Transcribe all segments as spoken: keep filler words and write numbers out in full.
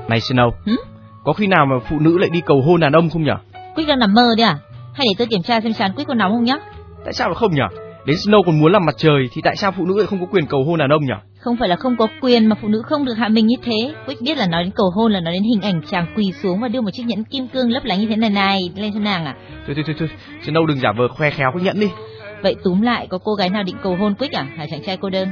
Này Snow, Hử? có khi nào mà phụ nữ lại đi cầu hôn đàn ông không nhở? Quyết đang nằm mơ đấy à? Hay để tôi kiểm tra xem trán Quyết có nóng không nhá? Tại sao lại không nhở? Đến Snow còn muốn làm mặt trời thì tại sao phụ nữ lại không có quyền cầu hôn đàn ông nhở? Không phải là không có quyền mà phụ nữ không được hạ mình như thế. Quyết biết là nói đến cầu hôn là nói đến hình ảnh chàng quỳ xuống và đưa một chiếc nhẫn kim cương lấp lánh như thế này này lên cho nàng à? Thôi thôi thôi thôi, Snow đừng giả vờ khoe khéo cái nhẫn đi. Vậy túm lại, có cô gái nào định cầu hôn Quyết à? Hả chàng trai cô đơn?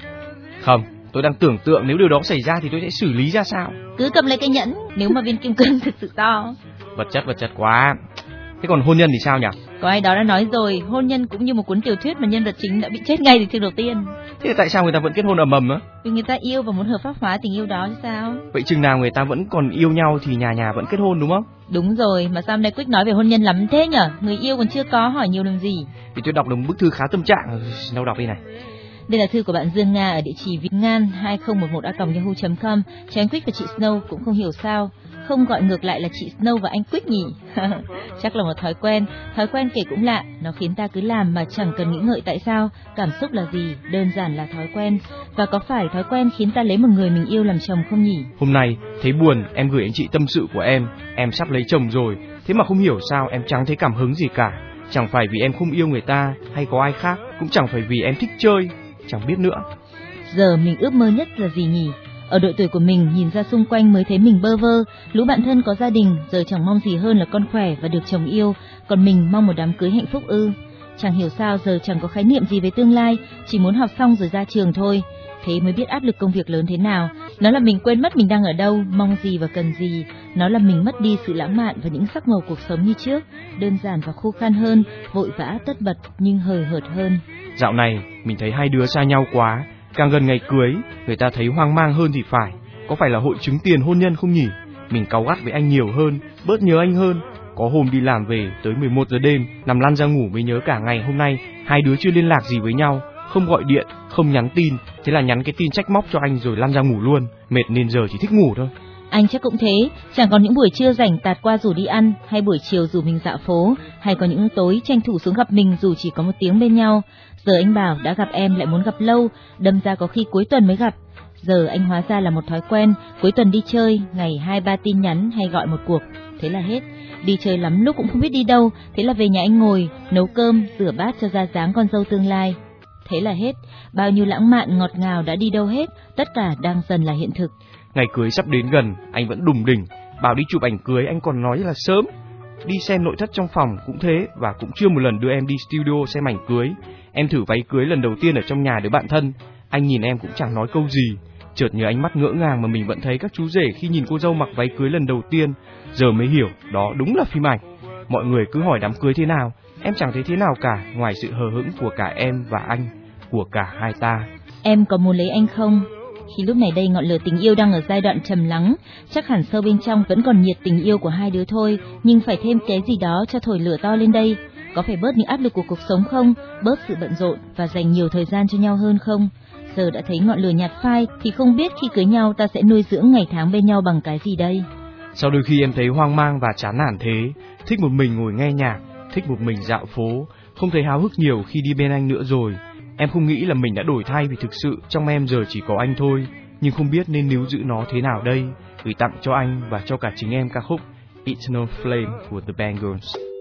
Không, tôi đang tưởng tượng nếu điều đó xảy ra thì tôi sẽ xử lý ra sao. Cứ cầm lấy cái nhẫn, nếu mà viên kim cương thực sự to. Vật chất vật chất quá. Thế còn hôn nhân thì sao nhỉ? Có ai đó đã nói rồi, hôn nhân cũng như một cuốn tiểu thuyết mà nhân vật chính đã bị chết ngay từ chương đầu tiên. Thế tại sao người ta vẫn kết hôn ầm ầm á? Vì người ta yêu và muốn hợp pháp hóa tình yêu đó chứ sao? Vậy chừng nào người ta vẫn còn yêu nhau thì nhà nhà vẫn kết hôn đúng không? Đúng rồi, mà sao hôm nay Quyết nói về hôn nhân lắm thế nhở? Người yêu còn chưa có, hỏi nhiều làm gì? Vì tôi đọc được một bức thư khá tâm trạng. Đâu đọc đi này. Đây là thư của bạn Dương Nga ở địa chỉ vietngan hai không một một a còng yahoo chấm com. Chàng Quyết và chị Snow cũng không hiểu sao không gọi ngược lại là chị Snow và anh Quyết nhỉ? Chắc là một thói quen. Thói quen kể cũng lạ, nó khiến ta cứ làm mà chẳng cần nghĩ ngợi tại sao. Cảm xúc là gì? Đơn giản là thói quen. Và có phải thói quen khiến ta lấy một người mình yêu làm chồng không nhỉ? Hôm nay thấy buồn, em gửi anh chị tâm sự của em. Em sắp lấy chồng rồi, thế mà không hiểu sao em chẳng thấy cảm hứng gì cả. Chẳng phải vì em không yêu người ta hay có ai khác, cũng chẳng phải vì em thích chơi, chẳng biết nữa. Giờ mình ước mơ nhất là gì nhỉ? Ở độ tuổi của mình, nhìn ra xung quanh mới thấy mình bơ vơ. Lũ bạn thân có gia đình, giờ chẳng mong gì hơn là con khỏe và được chồng yêu. Còn mình mong một đám cưới hạnh phúc ư? Chẳng hiểu sao giờ chẳng có khái niệm gì về tương lai, chỉ muốn học xong rồi ra trường thôi. Thế mới biết áp lực công việc lớn thế nào. Nó là mình quên mất mình đang ở đâu, mong gì và cần gì. Nó là mình mất đi sự lãng mạn và những sắc màu cuộc sống như trước. Đơn giản và khô khan hơn, vội vã tất bật nhưng hời hợt hơn. Dạo này mình thấy hai đứa xa nhau quá. Càng gần ngày cưới, người ta thấy hoang mang hơn thì phải. Có phải là hội chứng tiền hôn nhân không nhỉ? Mình cáu gắt với anh nhiều hơn, bớt nhớ anh hơn. Có hôm đi làm về tới mười một giờ đêm, nằm lăn ra ngủ mới nhớ cả ngày hôm nay hai đứa chưa liên lạc gì với nhau, không gọi điện, không nhắn tin. Thế là nhắn cái tin trách móc cho anh rồi lăn ra ngủ luôn. Mệt nên giờ chỉ thích ngủ thôi. Anh chắc cũng thế, chẳng còn những buổi trưa rảnh tạt qua rủ đi ăn, hay buổi chiều rủ mình dạo phố, hay có những tối tranh thủ xuống gặp mình dù chỉ có một tiếng bên nhau. Giờ anh bảo đã gặp em lại muốn gặp lâu, đâm ra có khi cuối tuần mới gặp. Giờ anh hóa ra là một thói quen, cuối tuần đi chơi, ngày hai ba tin nhắn hay gọi một cuộc, thế là hết. Đi chơi lắm lúc cũng không biết đi đâu, thế là về nhà anh ngồi, nấu cơm, rửa bát cho ra dáng con dâu tương lai. Thế là hết, bao nhiêu lãng mạn ngọt ngào đã đi đâu hết, tất cả đang dần là hiện thực. Ngày cưới sắp đến gần, anh vẫn đùng đỉnh, bảo đi chụp ảnh cưới anh còn nói là sớm. Đi xem nội thất trong phòng cũng thế, và cũng chưa một lần đưa em đi studio xem ảnh cưới. Em thử váy cưới lần đầu tiên ở trong nhà đứa bạn thân, anh nhìn em cũng chẳng nói câu gì. Chợt nhớ ánh mắt ngỡ ngàng mà mình vẫn thấy các chú rể khi nhìn cô dâu mặc váy cưới lần đầu tiên. Giờ mới hiểu, đó đúng là phim ảnh. Mọi người cứ hỏi đám cưới thế nào, em chẳng thấy thế nào cả, ngoài sự hờ hững của cả em và anh, của cả hai ta. Em có muốn lấy anh không? Khi lúc này đây ngọn lửa tình yêu đang ở giai đoạn trầm lắng, chắc hẳn sâu bên trong vẫn còn nhiệt tình yêu của hai đứa thôi, nhưng phải thêm cái gì đó cho thổi lửa to lên đây. Có phải bớt những áp lực của cuộc sống không? Bớt sự bận rộn và dành nhiều thời gian cho nhau hơn không? Giờ đã thấy ngọn lửa nhạt phai thì không biết khi cưới nhau ta sẽ nuôi dưỡng ngày tháng bên nhau bằng cái gì đây? Sau đôi khi em thấy hoang mang và chán nản thế, thích một mình ngồi nghe nhạc, thích một mình dạo phố, không thấy háo hức nhiều khi đi bên anh nữa rồi. Em không nghĩ là mình đã đổi thay vì thực sự trong em giờ chỉ có anh thôi, nhưng không biết nên níu giữ nó thế nào đây. Gửi tặng cho anh và cho cả chính em ca khúc Eternal Flame của The Bangles.